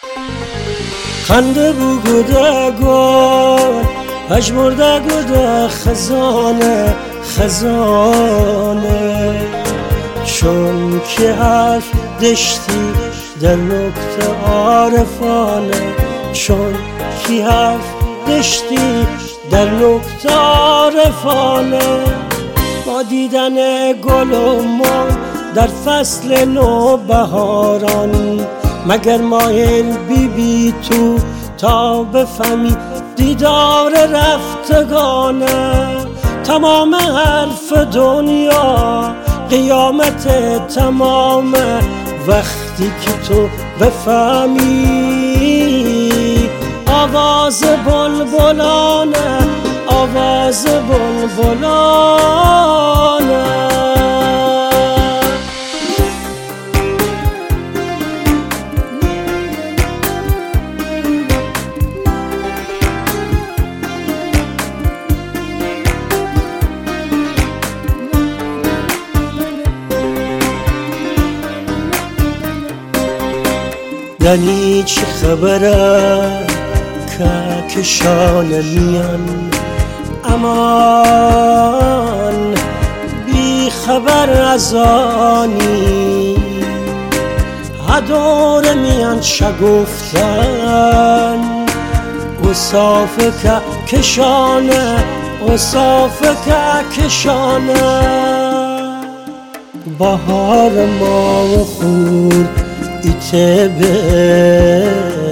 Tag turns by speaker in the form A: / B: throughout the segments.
A: خنده بگوده گل پژمرده گوده خزانه خزانه چون که حرف دشتی در نکته عارفانه چون که حرف دشتی در نکته عارفانه با دیدن گل و مار در فصل نوبهاران مگر مایل بی تو تا بفهمی دیدار رفتگانه تمام حرف دنیا قیامت تمامه وقتی که تو بفهمی آواز بلبلانه آواز بلبلانه یعنی چه خبره کهکشان میان امان بی خبر از آنی هدور میان شگفتن اصاف کهکشانه اصاف کهکشانه بهار ما و خور ایتبه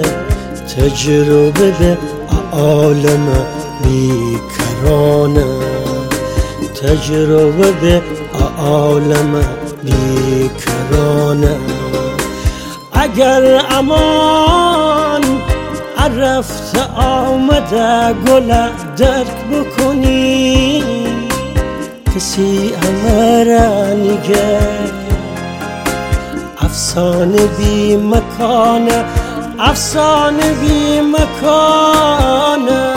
A: تجربه به عالم بیکرانه تجربه به عالم بیکرانه اگر امان عرفت آمده گل درک بکنی کسی امره نگه افسانه بی مکانه افسانه بی مکانه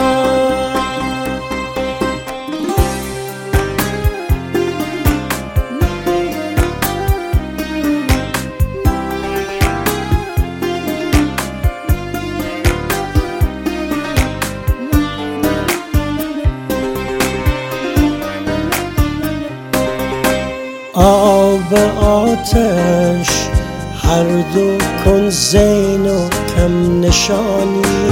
A: آب آتش هر دو کن زین و کم نشانی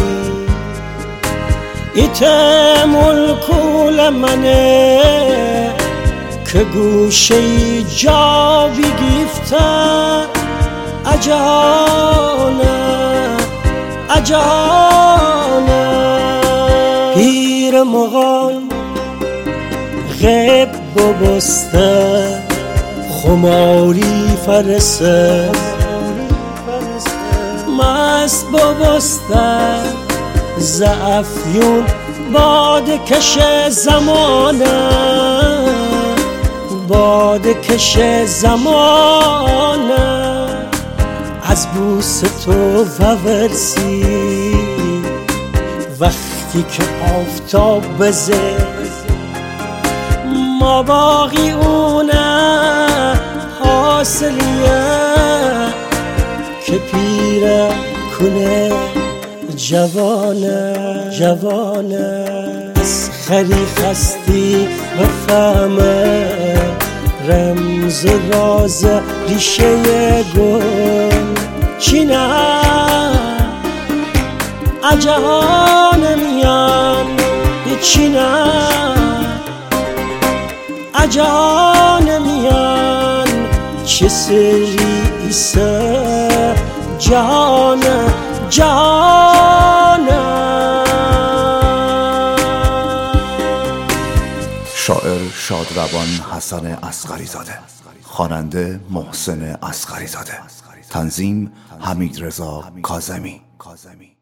A: ایت ملکول منه که گوشه جا بگیفته اجانه اجانه پیر مغان غیب ببسته خماری فرسه مست ببسته زعفیون باد کش زمانه باد کش زمانه از بوس تو وورسی وقتی که آفتاب بزه ما باقی اونه حاصلیه که پیره کنه جوانه جوانه از خری خستی و فهمه رمز راز ریشه گل چینه اجهان میان چینه اجهان میان چه سری ایسه جهان جهان
B: شاعر شادروان حسن اصغری زاده، خواننده محسن اصغری زاده، تنظیم حمیدرضا کاظمی.